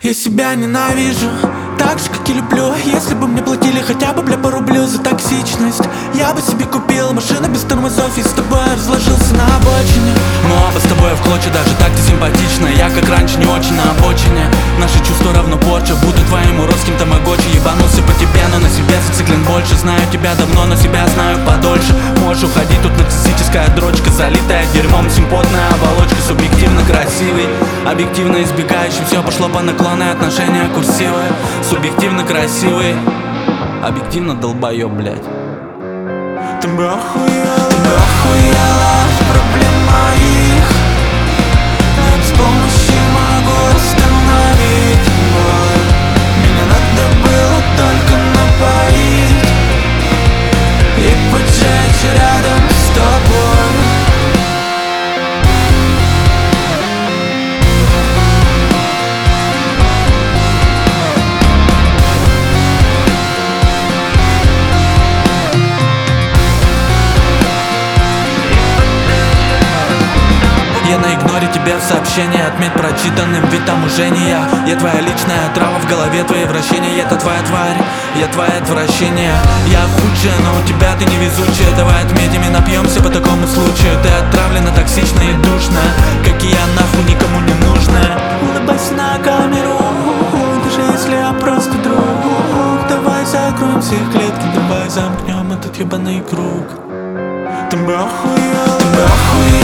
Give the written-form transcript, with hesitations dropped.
Я себя ненавижу, так же, как и люблю. Если бы мне платили хотя бы, бля, по рублю за токсичность, я бы себе купил машину без тормозов и с тобой разложился на обочине. Мы оба с тобой в клочья, даже так ты симпатична. Я как раньше не очень на обочине. Наши чувства равно порча, будто твоим уродским тамагочи. Ебанулся по тебе, но на себе зациклен больше. Знаю тебя давно, но себя знаю подольше. Можешь уходить, тут нарциссическая дрочка, залитая дерьмом, симпотная оболочка. Субъективно красивый, объективно избегающий. Все пошло по наклону, отношения курсивы. Субъективно красивый, объективно долбоёб, блядь. Ты бы охуела от проблем моих. Я без помощи могу остановить боль. Меня надо было только напоить и поджечь рядом с тобой. Я на игноре тебе в сообщении, отметь прочитанным вид там уже не я. Я твоя личная трава в голове, твои вращения. Это твоя тварь, я твое отвращение. Я худшая, но у тебя ты невезучая. Давай отметим и напьемся по такому случаю. Ты отравлена, токсичная и душная, как и я, нахуй никому не нужная. Улыбайся на камеру, даже если я просто друг. Давай закроем все клетки, давай замкнем этот ебаный круг. Ты бы охуел,